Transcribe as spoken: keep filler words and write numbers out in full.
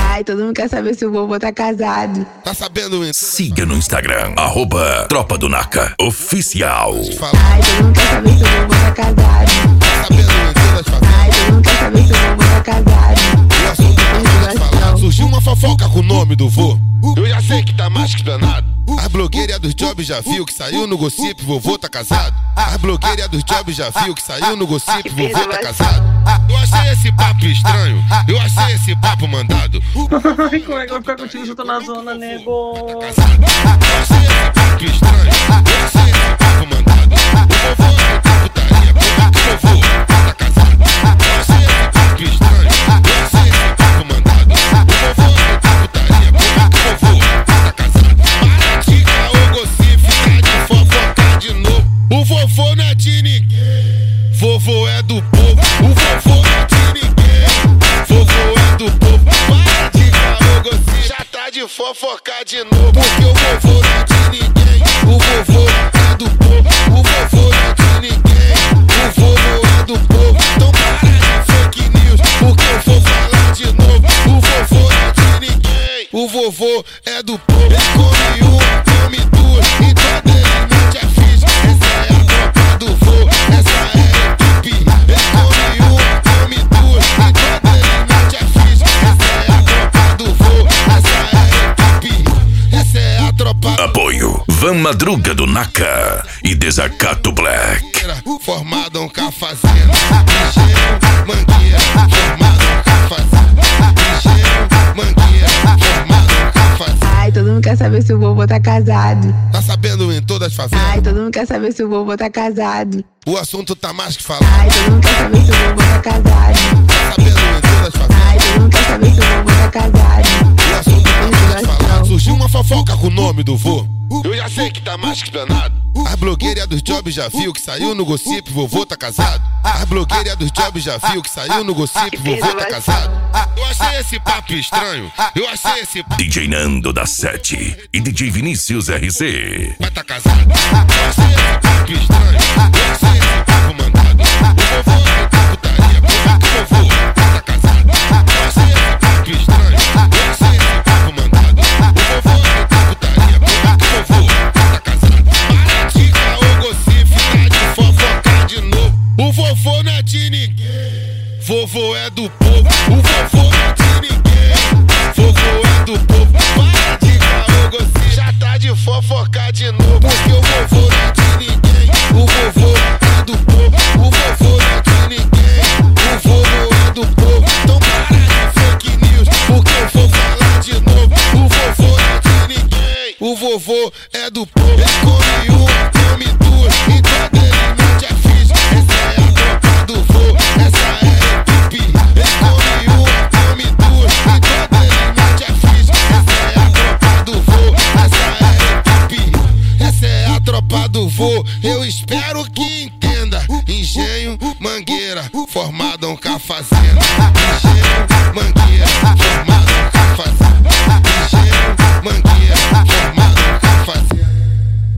Ai, todo mundo quer saber se o vovô tá casado. Tá sabendo então? Siga no Instagram, arroba Tropa do Naka Oficial. Ai, todo mundo quer saber se o vovô tá casado. Tá sabendo então? Ai, todo mundo quer saber se o vovô tá casado. O assunto tá mais falado. Surgiu uma fofoca com o nome do vô. Eu já sei que tá mais que explanado. A blogueira dos jobs já viu que saiu no gossip, vovô tá casado. A blogueira dos jobs já viu que saiu no gossip, vovô tá casado. Eu achei esse papo estranho, eu achei esse papo mandado. Ai, como é que vai ficar contigo junto na zona, nego? Eu achei esse papo estranho, eu achei esse papo mandado. O vovô é de putaria, porque o vovô tá casado. Eu achei esse papo estranho, eu achei esse papo mandado. O vovô é de putaria, porque o vovô tá casado. Para de caô, gossip, ficar de fofocar de novo. O vovô não é de ninguém, vovô é do povo. O vovô não é de ninguém, vovô é do povo. Para de caô, gossip, já tá de fofocar de novo. Porque o vovô não é de ninguém, o vovô é do povo. O vovô não é de ninguém, o vovô é do povo. Então para de fake news, porque eu vou falar de novo. O vovô não é de ninguém, o vovô é do povo. Ele come uma, come duas, e toda ele mente é fixe. Essa é a tropa do vô, essa é a equipe. Ele come uma, come duas, e toda ele mente é fixe. Essa é a tropa do vô, essa é a equipe. Essa é a tropa. Apoio Van Madruga do Naka e Desacato Black. Formado um cafazendo, ligeiro, mangueira, formado um cafazendo, ligeiro, mangueira, formado um cafazendo. Ai, todo mundo quer saber se o vovô tá casado. Tá sabendo em todas as favelas? Ai, todo mundo quer saber se o vovô tá casado. O assunto tá mais que falado. Ai, todo mundo quer saber se o vovô tá casado. Tá sabendo em todas as favelas? Ai, todo mundo quer saber se o vovô tá casado. O assunto tá mais que falado. Surgiu uma fofoca com o nome do vô. Eu já sei que tá mais que explanado. A blogueira dos jobs já viu que saiu no gossip, vovô tá casado. A blogueira dos jobs já viu que saiu no gossip, vovô tá casado. Eu achei esse papo estranho, eu achei esse papo. D J Nando da Sete e D J Vinícius R C. Vai tá casado. Eu achei esse papo estranho, eu achei esse papo mandado. O vovô é de putaria, porque o vovô tá casado. Eu achei esse papo estranho, eu achei esse papo mandado. O vovô é de putaria, porque o vovô tá casado. Para de caô, gossip, ficar de fofocar de novo. O vovô não é de ninguém, vovô é do povo. O vovô não é de ninguém, vovô é do povo. Para de caô, gossip, já tá de fofocar de novo. Porque o vovô não é de ninguém, o vovô é do povo. O vovô não é de ninguém, o vovô é do povo. Então para de fake news, porque eu vou falar de novo. O vovô não é de ninguém, o vovô é do povo. Ele come uma, come duas, e toda ele mente é fixe. Essa é a tropa do vô, essa é a equipe. Ele come uma, come duas, e toda ele mente é fixe. Essa é a tropa do vô, essa é a equipe. Essa é a tropa do vô, eu espero que entenda. Engenho, mangueira, formado um cafazendo.